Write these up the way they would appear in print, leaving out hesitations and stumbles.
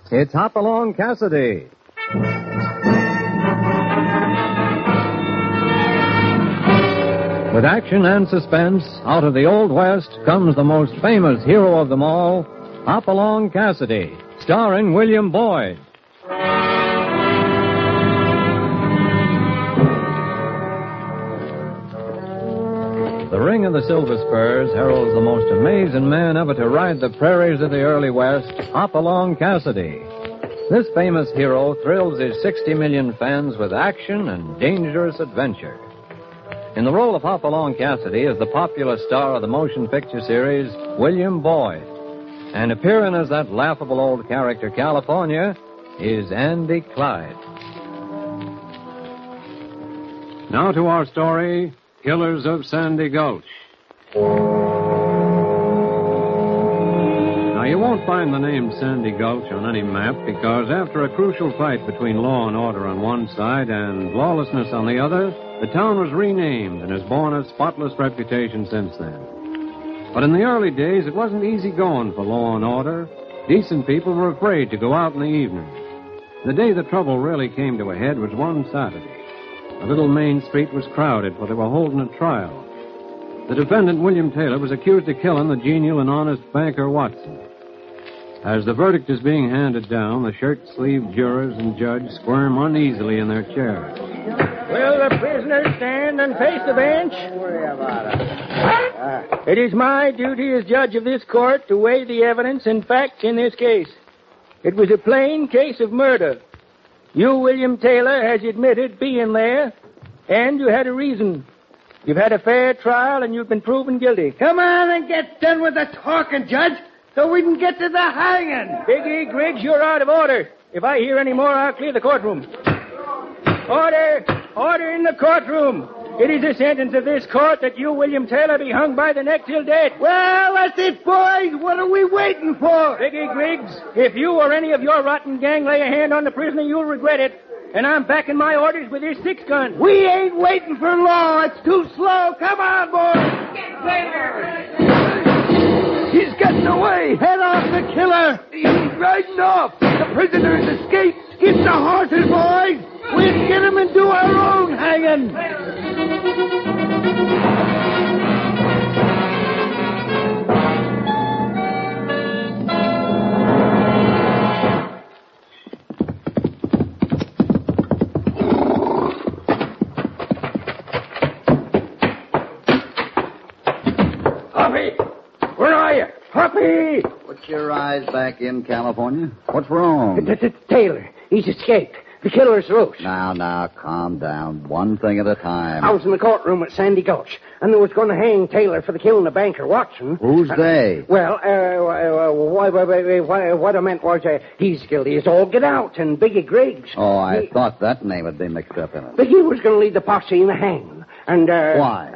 It's Hopalong Cassidy. With action and suspense, out of the Old West comes the most famous hero of them all, Hopalong Cassidy, starring William Boyd. The ring of the Silver Spurs heralds the most amazing man ever to ride the prairies of the early West, Hopalong Cassidy. This famous hero thrills his 60 million fans with action and dangerous adventure. In the role of Hopalong Cassidy is the popular star of the motion picture series, William Boyd. And appearing as that laughable old character, California, is Andy Clyde. Now to our story, Killers of Sandy Gulch. Now, you won't find the name Sandy Gulch on any map because after a crucial fight between law and order on one side and lawlessness on the other, the town was renamed and has borne a spotless reputation since then. But in the early days, it wasn't easy going for law and order. Decent people were afraid to go out in the evening. The day the trouble really came to a head was one Saturday. The little main street was crowded, for they were holding a trial. The defendant, William Taylor, was accused of killing the genial and honest banker Watson. As the verdict is being handed down, the shirt-sleeved jurors and judge squirm uneasily in their chairs. Will the prisoner stand and face the bench? Don't worry about it. It is my duty as judge of this court to weigh the evidence and facts in this case. It was a plain case of murder. You, William Taylor, has admitted being there, and you had a reason. You've had a fair trial, and you've been proven guilty. Come on and get done with the talking, Judge, so we can get to the hanging. Biggie, Griggs, you're out of order. If I hear any more, I'll clear the courtroom. Order! Order in the courtroom. It is the sentence of this court that you, William Taylor, be hung by the neck till death. Well, that's it, boys. What are we waiting for? Biggie Griggs, if you or any of your rotten gang lay a hand on the prisoner, you'll regret it. And I'm backing my orders with this 6-gun. We ain't waiting for law. It's too slow. Come on, boys. He's getting away. Head off the killer. He's riding off. The prisoner's escaped. Get the horses, boys. We'll get him and do our own hanging. Hoppy! Where are you? Hoppy! Put your eyes back in, California. What's wrong? Taylor, he's escaped. The killer's loose. Now, calm down. One thing at a time. I was in the courtroom at Sandy Gulch, and they was going to hang Taylor for the killing of banker Watson. Who's they? Well, what I meant was he's guilty as all get out, and Biggie Griggs. Oh, I thought that name would be mixed up in it. But he was going to lead the posse in the hanging. And, why?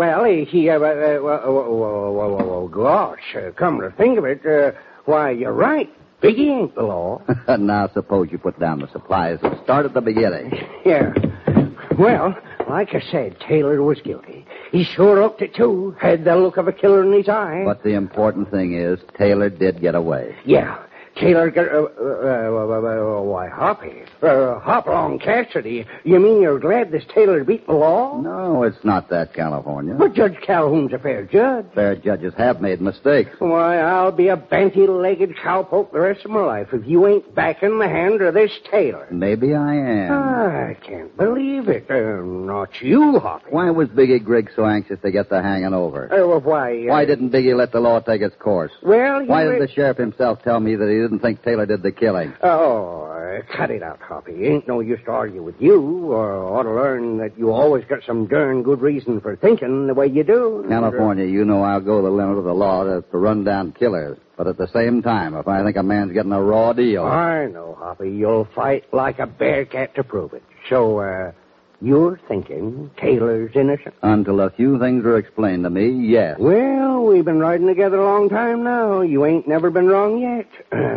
Gosh, come to think of it, why, you're right. Biggie ain't the law. Now, suppose you put down the supplies and start at the beginning. Yeah. Well, like I said, Taylor was guilty. He sure looked it, too. Had the look of a killer in his eye. But the important thing is, Taylor did get away. Yeah. Taylor got... why, Hoppy. Hopalong Cassidy. You mean you're glad this Taylor beat the law? No, it's not that, California. But Judge Calhoun's a fair judge. Fair judges have made mistakes. Why, I'll be a banty-legged cowpoke the rest of my life if you ain't backing the hand of this Taylor. Maybe I am. I can't believe it. Not you, Hoppy. Why was Biggie Griggs so anxious to get the hanging over? Why didn't Biggie let the law take its course? Well, why did the sheriff himself tell me that he didn't think Taylor did the killing? Oh, cut it out, Hoppy. Ain't no use to argue with you, or ought to learn that you always got some darn good reason for thinking the way you do. California, you know I'll go the limit of the law to run down killers. But at the same time, if I think a man's getting a raw deal... I know, Hoppy. You'll fight like a bearcat to prove it. So, you're thinking Taylor's innocent? Until a few things are explained to me, yes. Well, we've been riding together a long time now. You ain't never been wrong yet.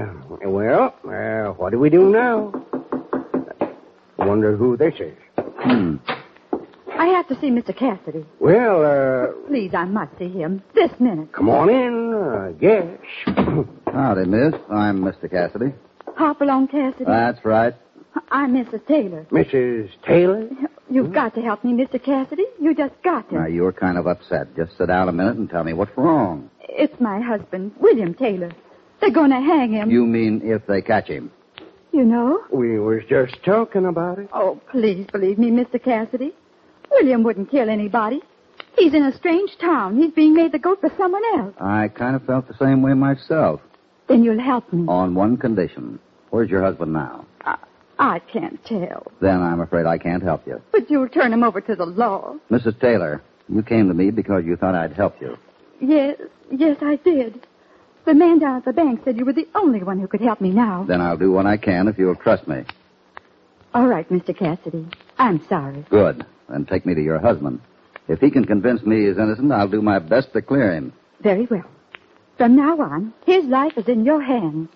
What do we do now? I wonder who this is. I have to see Mr. Cassidy. Well, Please, I must see him this minute. Come on in, I guess. Howdy, miss. I'm Mr. Cassidy. Hopalong Cassidy. That's right. I'm Mrs. Taylor. Mrs. Taylor? You've got to help me, Mr. Cassidy. You just got to. Now, you were kind of upset. Just sit down a minute and tell me what's wrong. It's my husband, William Taylor. They're going to hang him. You mean if they catch him? You know? We was just talking about it. Oh, please believe me, Mr. Cassidy. William wouldn't kill anybody. He's in a strange town. He's being made the goat for someone else. I kind of felt the same way myself. Then you'll help me. On one condition. Where's your husband now? I can't tell. Then I'm afraid I can't help you. But you'll turn him over to the law. Mrs. Taylor, you came to me because you thought I'd help you. Yes, I did. The man down at the bank said you were the only one who could help me now. Then I'll do what I can if you'll trust me. All right, Mr. Cassidy. I'm sorry. Good. Then take me to your husband. If he can convince me he's innocent, I'll do my best to clear him. Very well. From now on, his life is in your hands.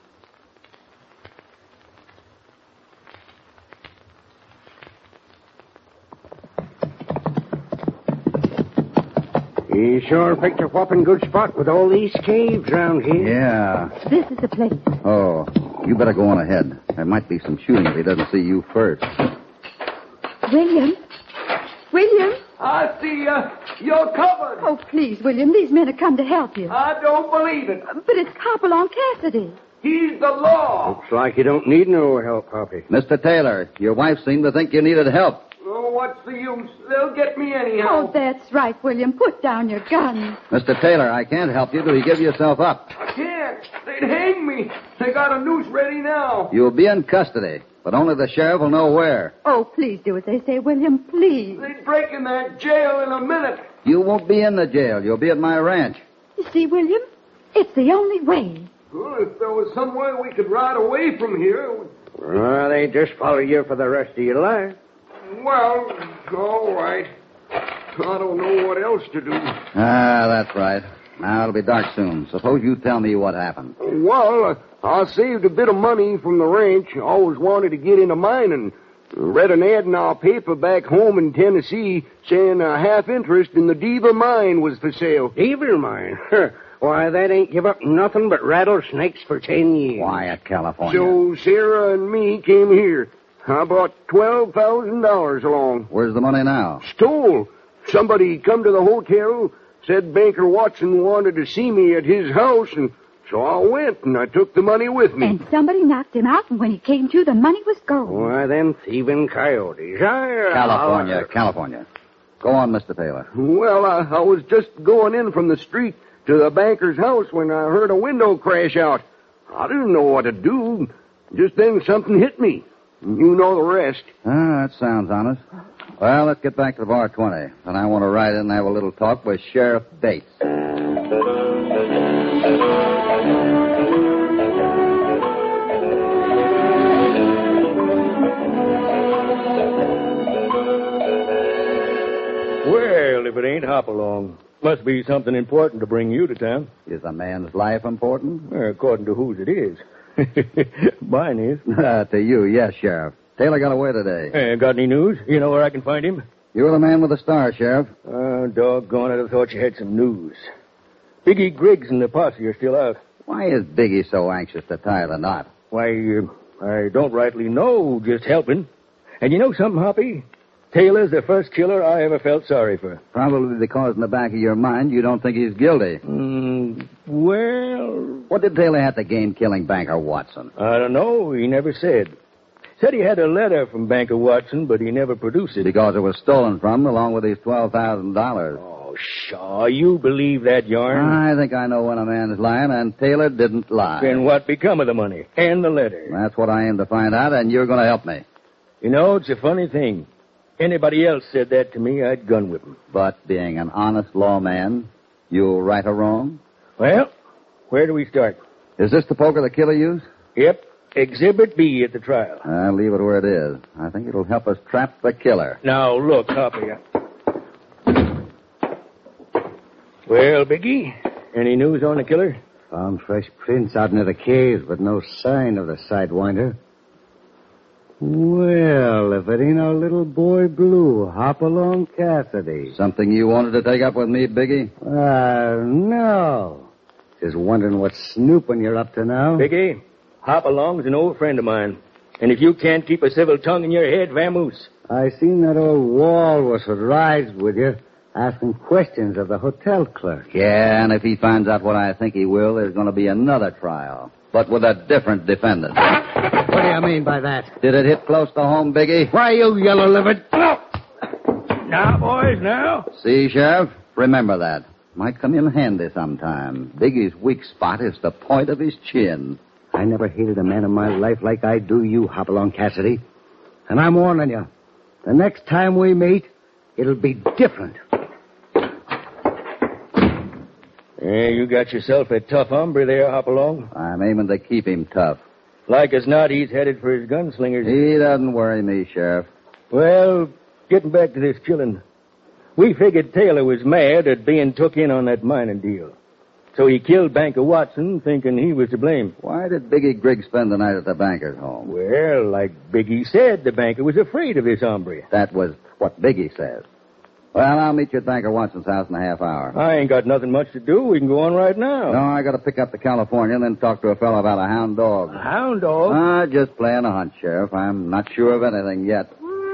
You sure picked a whopping good spot with all these caves around here. Yeah. This is the place. Oh, you better go on ahead. There might be some shooting if he doesn't see you first. William? William? I see you're covered. Oh, please, William. These men have come to help you. I don't believe it. But it's Hopalong Cassidy. He's the law. Looks like you don't need no help, Hoppy. Mr. Taylor, your wife seemed to think you needed help. Oh, what's the use? They'll get me anyhow. Oh, that's right, William. Put down your gun. Mr. Taylor, I can't help you till you give yourself up. I can't. They'd hang me. They got a noose ready now. You'll be in custody, but only the sheriff will know where. Oh, please do as they say, William. Please. They'd break in that jail in a minute. You won't be in the jail. You'll be at my ranch. You see, William? It's the only way. Well, if there was some way we could ride away from here... Well, they just follow you for the rest of your life. Well, all right. I don't know what else to do. Ah, that's right. Now it'll be dark soon. Suppose you tell me what happened. Well, I saved a bit of money from the ranch. I always wanted to get into mining. Read an ad in our paper back home in Tennessee saying a half interest in the Deaver mine was for sale. Deaver mine? Why, that ain't give up nothing but rattlesnakes for 10 years. Quiet, California. So Sarah and me came here. I brought $12,000 along. Where's the money now? Stole. Somebody come to the hotel, said Banker Watson wanted to see me at his house, and so I went, and I took the money with me. And somebody knocked him out, and when he came to, the money was gone. Why, them thieving coyotes. California. Go on, Mr. Taylor. Well, I was just going in from the street to the banker's house when I heard a window crash out. I didn't know what to do. Just then something hit me. You know the rest. Ah, that sounds honest. Well, let's get back to the bar 20. And I want to ride in and have a little talk with Sheriff Bates. Well, if it ain't Hopalong, must be something important to bring you to town. Is a man's life important? According to whose it is. Mine is. To you, yes, Sheriff. Taylor got away today. Got any news? You know where I can find him? You're the man with the star, Sheriff. Doggone it, I thought you had some news. Biggie Griggs and the posse are still out. Why is Biggie so anxious to tie the knot? Why, I don't rightly know, just helping. And you know something, Hoppy? Taylor's the first killer I ever felt sorry for. Probably because in the back of your mind you don't think he's guilty. Well... What did Taylor have to gain killing Banker Watson? I don't know. He never said. Said he had a letter from Banker Watson, but he never produced it. Because it was stolen from him along with his $12,000. Oh, pshaw. You believe that yarn? I think I know when a man is lying, and Taylor didn't lie. Then what become of the money? And the letter? That's what I aim to find out, and you're going to help me. You know, it's a funny thing. Anybody else said that to me, I'd gun whip him. But being an honest lawman, you'll right or wrong? Well, where do we start? Is this the poker the killer used? Yep. Exhibit B at the trial. I'll leave it where it is. I think it'll help us trap the killer. Now, look, Hoppy. Well, Biggie, any news on the killer? Found fresh prints out near the caves, but no sign of the sidewinder. Well, if it ain't our little boy Blue, Hopalong Cassidy. Something you wanted to take up with me, Biggie? No. Just wondering what snooping you're up to now. Biggie, Hopalong's an old friend of mine. And if you can't keep a civil tongue in your head, vamoose. I seen that old walrus would rise with you, asking questions of the hotel clerk. Yeah, and if he finds out what I think he will, there's going to be another trial. But with a different defendant. What do you mean by that? Did it hit close to home, Biggie? Why, you yellow-livered... Now, boys, now. See, Sheriff? Remember that. Might come in handy sometime. Biggie's weak spot is the point of his chin. I never hated a man in my life like I do you, Hopalong Cassidy. And I'm warning you. The next time we meet, it'll be different. Yeah, you got yourself a tough hombre there, Hopalong. I'm aiming to keep him tough. Like as not, he's headed for his gunslingers. He doesn't worry me, Sheriff. Well, getting back to this killing. We figured Taylor was mad at being took in on that mining deal. So he killed Banker Watson, thinking he was to blame. Why did Biggie Griggs spend the night at the banker's home? Well, like Biggie said, the banker was afraid of this hombre. That was what Biggie said. Well, I'll meet you at Banker Watson's house in a half hour. I ain't got nothing much to do. We can go on right now. No, I got to pick up the California and then talk to a fellow about a hound dog. A hound dog? Just playing a hunt, Sheriff. I'm not sure of anything yet.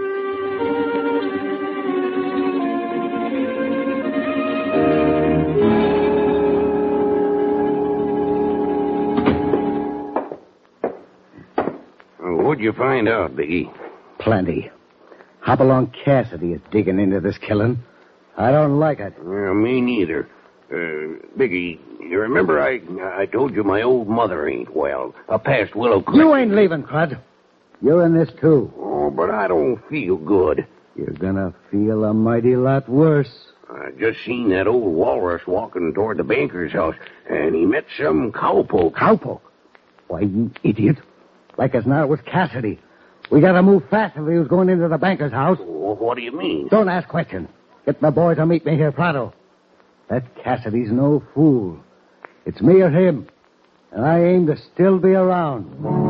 What'd you find out, Biggie? Plenty. Hopalong Cassidy is digging into this killing. I don't like it. Well, me neither. Biggie, you remember I told you my old mother ain't well. Past Willow Creek. You ain't leaving, Crud. You're in this, too. Oh, but I don't feel good. You're gonna feel a mighty lot worse. I just seen that old walrus walking toward the banker's house, and he met some cowpoke. Cowpoke? Why, you idiot. Like as not, it was Cassidy. We gotta move fast if he was going into the banker's house. Well, what do you mean? Don't ask questions. Get my boy to meet me here pronto. That Cassidy's no fool. It's me or him. And I aim to still be around.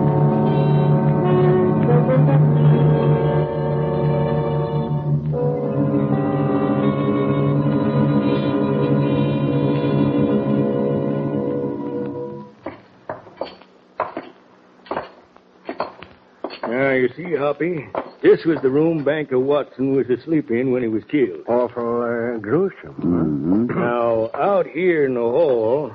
Now, you see, Hoppy, this was the room Banker Watson was asleep in when he was killed. Awful gruesome. Mm-hmm. Now, out here in the hall,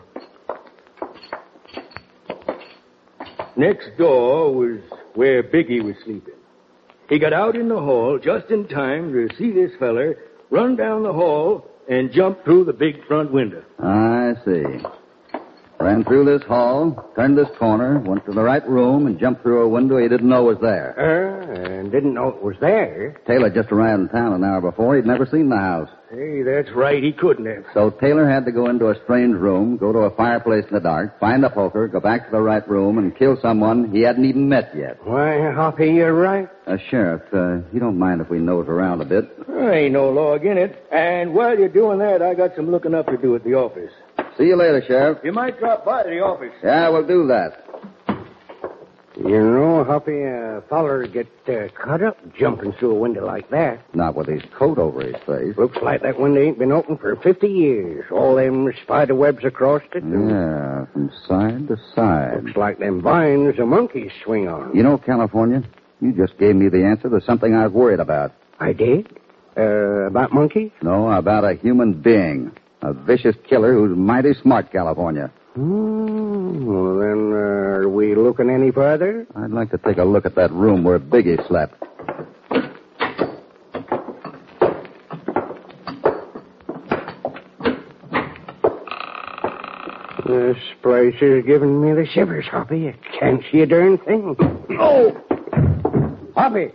next door was where Biggie was sleeping. He got out in the hall just in time to see this feller run down the hall and jump through the big front window. I see. Ran through this hall, turned this corner, went to the right room, and jumped through a window he didn't know was there. And didn't know it was there. Taylor just arrived in town an hour before. He'd never seen the house. Hey, that's right. He couldn't have. So Taylor had to go into a strange room, go to a fireplace in the dark, find a poker, go back to the right room, and kill someone he hadn't even met yet. Why, Hoppy, you're right. Sheriff, you don't mind if we nose around a bit? There ain't no law against it. And while you're doing that, I got some looking up to do at the office. See you later, Sheriff. You might drop by the office. Yeah, we'll do that. You know, Hoppy, a feller get cut up jumping through a window like that. Not with his coat over his face. Looks like that window ain't been open for 50 years. All them spider webs across it. Yeah, from side to side. Looks like them vines the monkeys swing on. You know, California, you just gave me the answer to something I was worried about. I did? About monkeys? No, about a human being. A vicious killer who's mighty smart, California. Well, then, are we looking any further? I'd like to take a look at that room where Biggie slept. This place is giving me the shivers, Hoppy. I can't see a darn thing. Oh! Hoppy!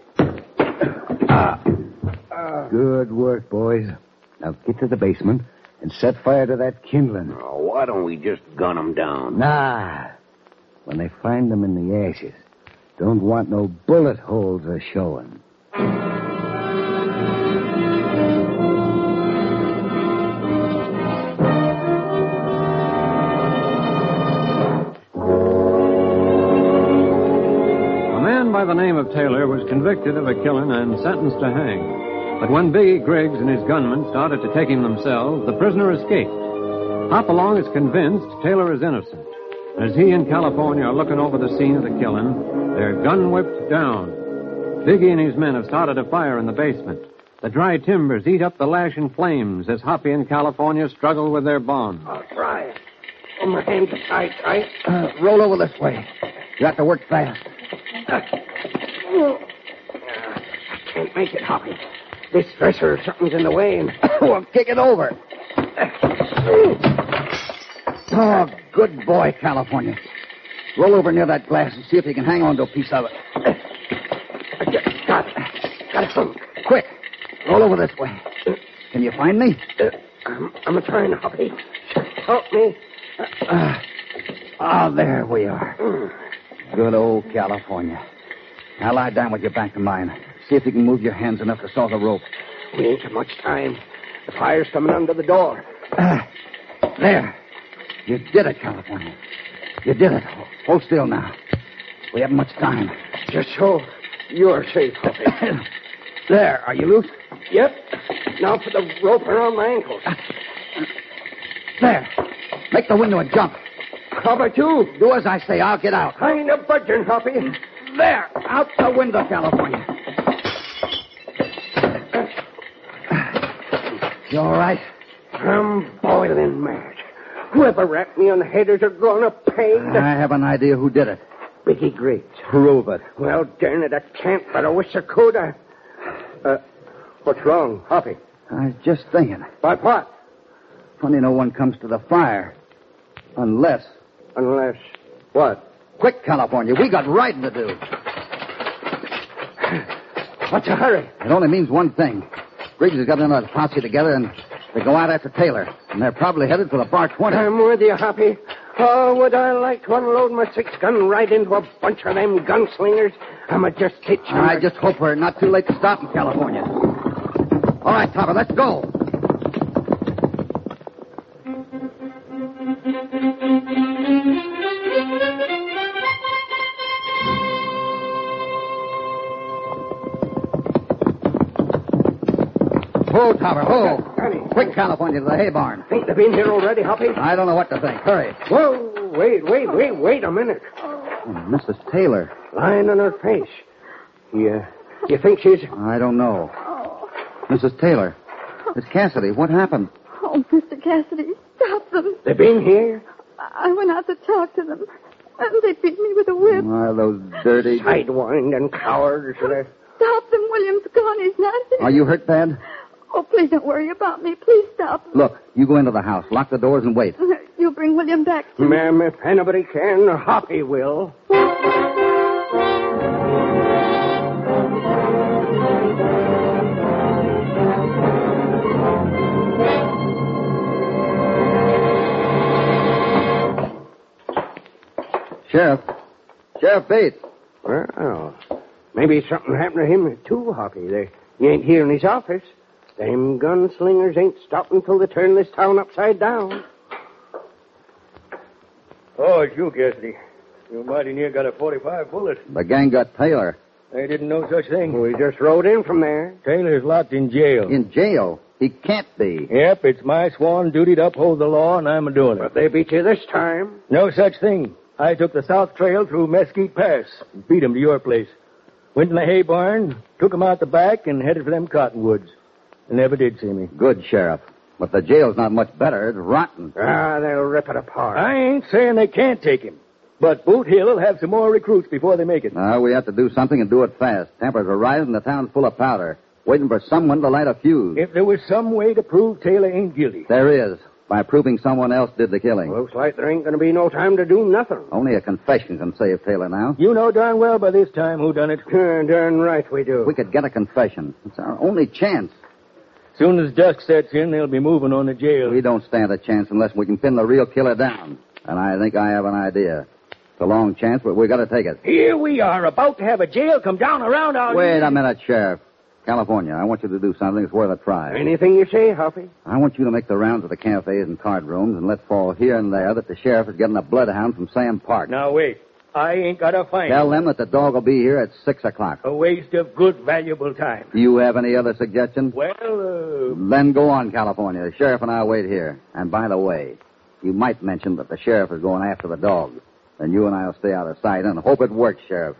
Good work, boys. Now get to the basement and set fire to that kindling. Oh, why don't we just gun them down? Nah. When they find them in the ashes, don't want no bullet holes a showing. A man by the name of Taylor was convicted of a killing and sentenced to hang. But when Biggie Griggs and his gunmen started to take him themselves, the prisoner escaped. Hopalong is convinced Taylor is innocent. As he and California are looking over the scene of the killing, they're gun-whipped down. Biggie and his men have started a fire in the basement. The dry timbers eat up the lashing flames as Hoppy and California struggle with their bonds. I'll try it. Oh, my hands are tight. Roll over this way. You have to work fast. I can't make it, Hoppy. This dresser or something's in the way, and Well, kick it over. Oh, good boy, California. Roll over near that glass and see if you can hang on to a piece of it. I just got it. Got it. Quick. Roll over this way. Can you find me? I'm trying, Hoppy. Help me. There we are. Good old California. Now lie down with your back to mine. See if you can move your hands enough to saw the rope. We ain't got much time. The fire's coming under the door. There. You did it, California. You did it. Hold still now. We haven't much time. Just so you're safe, Hoppy. There. Are you loose? Yep. Now put the rope around my ankles. There. Make the window a jump. How about you? Do as I say. I'll get out. I ain't a budging, Hoppy. There. Out the window, California. You all right? I'm boiling mad. Whoever rapped me on the head is gonna pay. I have an idea who did it. Biggie Griggs. Prove it. Well, darn it, I can't, but I wish I could. What's wrong, Hoppy? I was just thinking. About what? Funny no one comes to the fire. Unless... Unless... What? Quick, California. We got riding to do. What's the hurry? It only means one thing. Griggs has got another posse together, and they go out after Taylor. And they're probably headed for the Bar 20. I'm with you, Hoppy. Oh, would I like to unload my 6-gun right into a bunch of them gunslingers? I'm just itching. I just hope we're not too late to stop in California. All right, Topper, let's go. Ho, Topper, ho. Quick, California, to the hay barn. Think they've been here already, Hoppy? I don't know what to think. Hurry. Whoa, wait a minute. Oh, Mrs. Taylor. Lying on her face. You think she's... I don't know. Mrs. Taylor. Miss Cassidy, what happened? Oh, Mr. Cassidy, stop them. They've been here? I went out to talk to them, and they beat me with a whip. Why, those dirty... Sidewind and cowards. Stop them. William's gone. He's not here. Are you hurt bad? Oh, please don't worry about me. Please stop them. Look, you go into the house, lock the doors, and wait. You'll bring William back to me. Ma'am, if anybody can, Hoppy will. Sheriff Bates. Well, maybe something happened to him, too, Hoppy. He ain't here in his office. Them gunslingers ain't stopping till they turn this town upside down. Oh, it's you, Cassidy. You mighty near got a 45 bullet. The gang got Taylor. They didn't know such thing. We just rode in from there. Taylor's locked in jail. In jail? He can't be. Yep, it's my sworn duty to uphold the law, and I'm doing it. But they beat you this time. No such thing. I took the south trail through Mesquite Pass and beat 'em to your place. Went in the hay barn, took 'em out the back, and headed for them cottonwoods. They never did see me. Good, Sheriff. But the jail's not much better. It's rotten. They'll rip it apart. I ain't saying they can't take him. But Boot Hill will have some more recruits before they make it. We have to do something and do it fast. Tempers are rising, the town's full of powder. Waiting for someone to light a fuse. If there was some way to prove Taylor ain't guilty. There is. By proving someone else did the killing. Looks like there ain't going to be no time to do nothing. Only a confession can save Taylor now. You know darn well by this time who done it. Darn right we do. We could get a confession. It's our only chance. Soon as dusk sets in, they'll be moving on the jail. We don't stand a chance unless we can pin the real killer down. And I think I have an idea. It's a long chance, but we've got to take it. Here we are, about to have a jail come down around our... Wait a minute, Sheriff. California, I want you to do something that's worth a try. Anything you say, Hoppy. I want you to make the rounds of the cafes and card rooms and let fall here and there that the sheriff is getting a bloodhound from Sam Park. Now, wait. I ain't got to find Tell him. them that the dog will be here at 6 o'clock. A waste of good, valuable time. Do you have any other suggestions? Well, Then go on, California. The sheriff and I wait here. And by the way, you might mention that the sheriff is going after the dog. Then you and I'll stay out of sight and hope it works, Sheriff.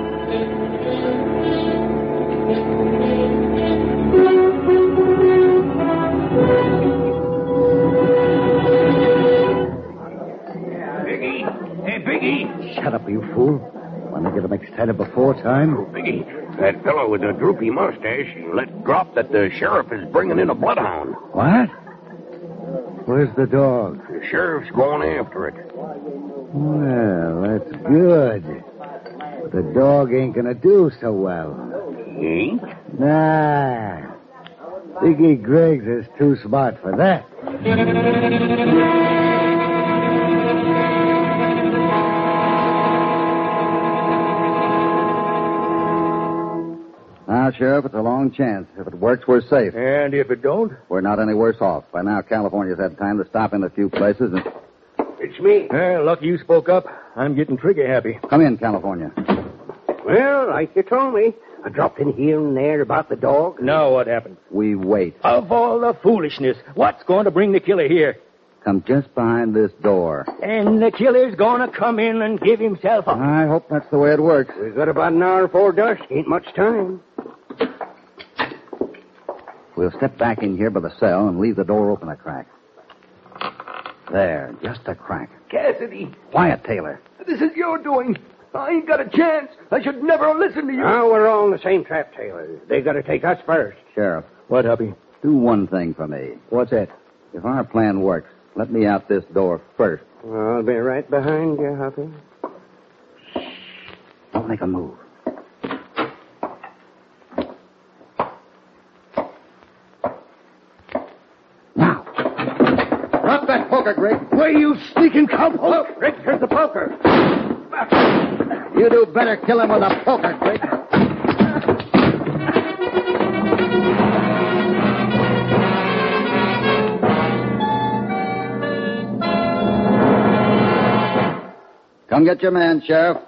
Biggie! Hey, Biggie! Shut up, you fool. Want to get him excited before time? Biggie, that fellow with the droopy mustache let drop that the sheriff is bringing in a bloodhound. What? Where's the dog? The sheriff's going after it. Well, that's good. But the dog ain't gonna do so well. He ain't? Nah. Biggie Griggs is too smart for that. Now, Sheriff, it's a long chance. If it works, we're safe. And if it don't? We're not any worse off. By now, California's had time to stop in a few places and... It's me. Lucky you spoke up. I'm getting trigger happy. Come in, California. Well, like you told me, I dropped in here and there about the dog. Now what happened? We wait. Of all the foolishness, what's going to bring the killer here? Come just behind this door. And the killer's going to come in and give himself up. I hope that's the way it works. We've got about an hour before dusk. Ain't much time. We'll step back in here by the cell and leave the door open a crack. There, just a crack. Cassidy, Quiet, Taylor. this is your doing. I ain't got a chance. I should never listen to you. Now we're all in the same trap, Taylor. They got to take us first. Sheriff, What, Huppy? do one thing for me. What's that? If our plan works, let me out this door first. I'll be right behind you, Huppy. Don't make a move. Now. Drop that poker, Greg. Where you sneaking cowpoke? Look, Rick, here's the poker. You do better kill him with a poker, Greg. Come get your man, Sheriff.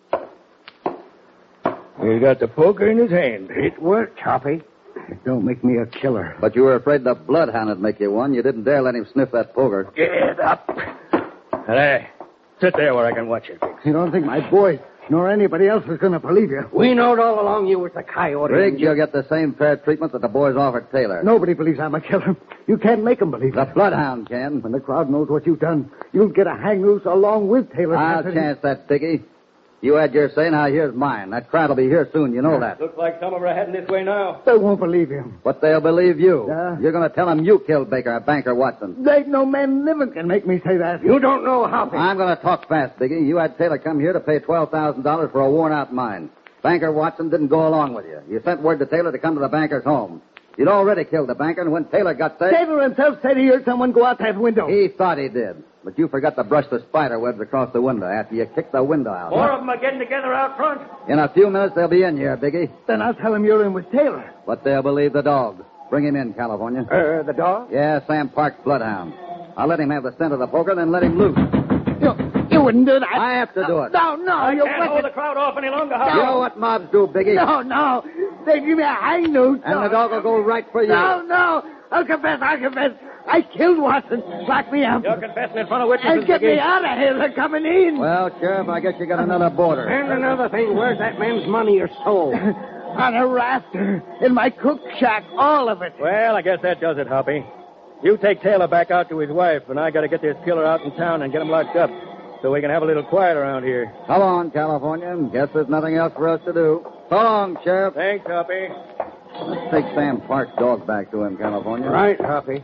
He got the poker in his hand. It worked, Hoppy. It don't make me a killer. But you were afraid the bloodhound would make you one. You didn't dare let him sniff that poker. Get up. Hey, sit there where I can watch you. You don't think my boy nor anybody else is going to believe you? We knowed all along you was the coyote. Riggs, you'll get the same fair treatment that the boys offered Taylor. Nobody believes I'm a killer. You can't make them believe The it. bloodhound can. When the crowd knows what you've done, you'll get a hang loose along with Taylor. I'll Cassidy. chance that, Biggie. You had your say, now here's mine. That crowd will be here soon, you know that. Looks like some of them are heading this way now. They won't believe him. But they'll believe you. Yeah. You're going to tell them you killed Banker Watson. There ain't no man living can make me say that. You don't know Hoppy. I'm going to talk fast, Biggie. You had Taylor come here to pay $12,000 for a worn-out mine. Banker Watson didn't go along with you. You sent word to Taylor to come to the banker's home. You'd already killed the banker, and when Taylor got there... Taylor himself said he heard someone go out that window. He thought he did. But you forgot to brush the spider webs across the window after you kicked the window out. Four of them are getting together out front. In a few minutes, they'll be in here, Biggie. Then I'll tell him you're in with Taylor. But they'll believe the dog. Bring him in, California. The dog? Yeah, Sam Park's bloodhound. I'll let him have the scent of the poker, then let him loose. You wouldn't do that. I have to do it. No, you Can't hold the crowd off any longer, You know what mobs do, Biggie? No. They give me a hang loose. And the dog will go right for you. No. I'll confess. I killed Watson. Lock me up. You're confessing in front of witnesses. And get me out of here. They're coming in. Well, Sheriff, I guess you got another border. And another thing, where's that man's money or soul? On a rafter. In my cook shack. All of it. Well, I guess that does it, Hoppy. You take Taylor back out to his wife, and I got to get this killer out in town and get him locked up so we can have a little quiet around here. Come on, California. Guess there's nothing else for us to do. So long, Sheriff. Thanks, Hoppy. Let's take Sam Park's dog back to him, California. Right, Hoppy.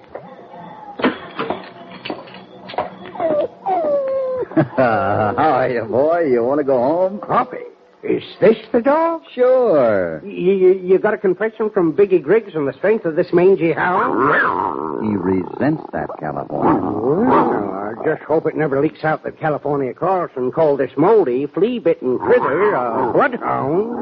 How are you, boy? You want to go home? Hoppy, is this the dog? Sure. You got a confession from Biggie Griggs on the strength of this mangy hound? He resents that, California. Well, I just hope it never leaks out that California Carlson called this moldy, flea-bitten critter a bloodhound.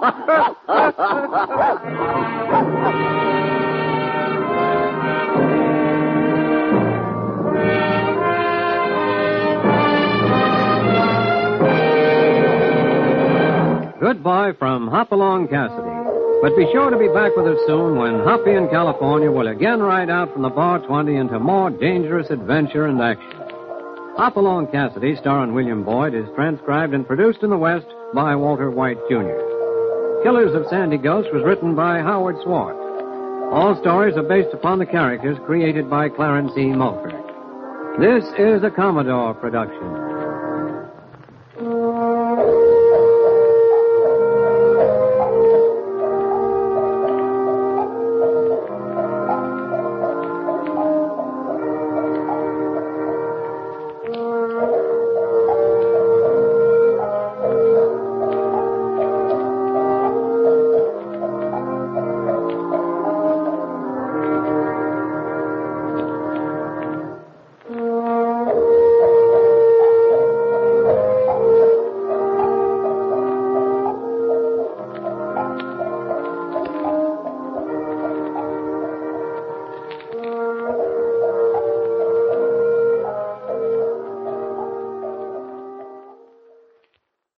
Goodbye from Hopalong Cassidy. But be sure to be back with us soon when Hoppy and California will again ride out from the Bar 20 into more dangerous adventure and action. Hopalong Cassidy, starring William Boyd, is transcribed and produced in the West by Walter White, Jr. Killers of Sandy Gulch was written by Howard Swart. All stories are based upon the characters created by Clarence E. Mulford. This is a Commodore production.